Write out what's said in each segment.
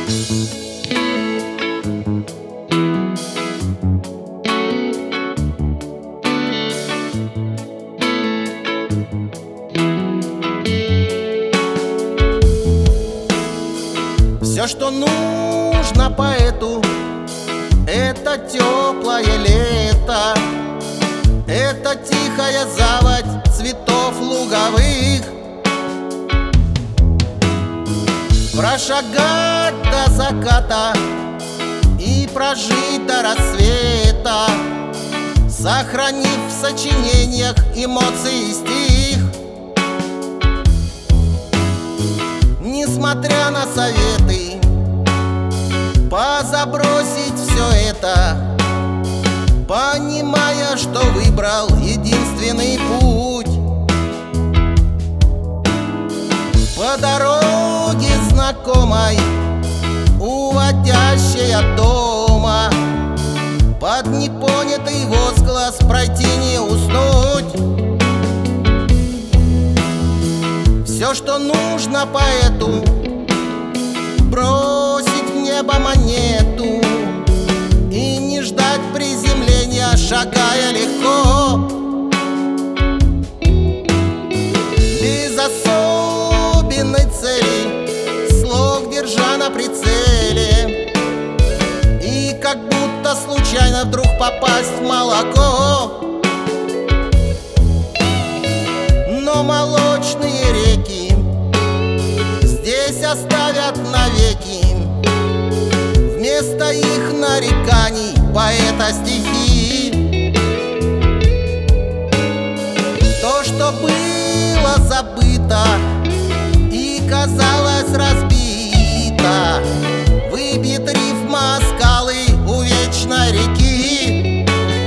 Все, что нужно поэту, это теплое лето, это тихая заводь цветов луговых. Прошагать до заката и прожить до рассвета, сохранив в сочинениях эмоции и стих. Несмотря на советы, позабросить все это, понимая, что выбрал единственный путь. По дороге знакомой, уводящей от дома, под непонятый возглас пройти не уснуть. Все, что нужно поэту, бросить в небо монету и не ждать приземления, шагая легко, без особенной цели, слог держа на прицеле, и как будто случайно вдруг попасть в молоко. Но молочные реки здесь оставят навеки, вместо их нареканий поэта стихи. То, что было забыто и казалось разбито, выбьет рифма скалы у вечной реки.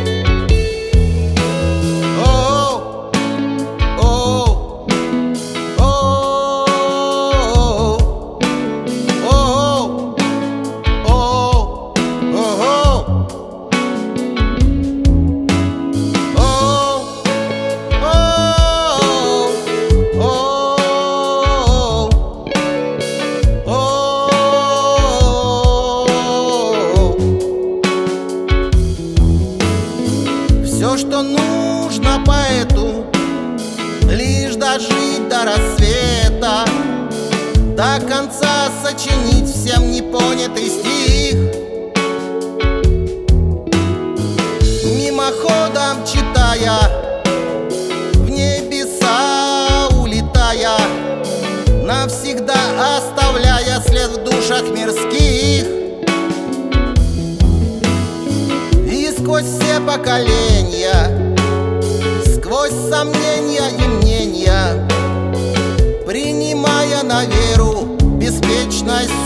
Все, что нужно поэту, лишь дожить до рассвета, до конца сочинить всем непонятый стих. Мимоходом читая, в небеса улетая, навсегда оставляя след в душах мирских. Сквозь все поколения, сквозь сомнения и мнения, принимая на веру беспечность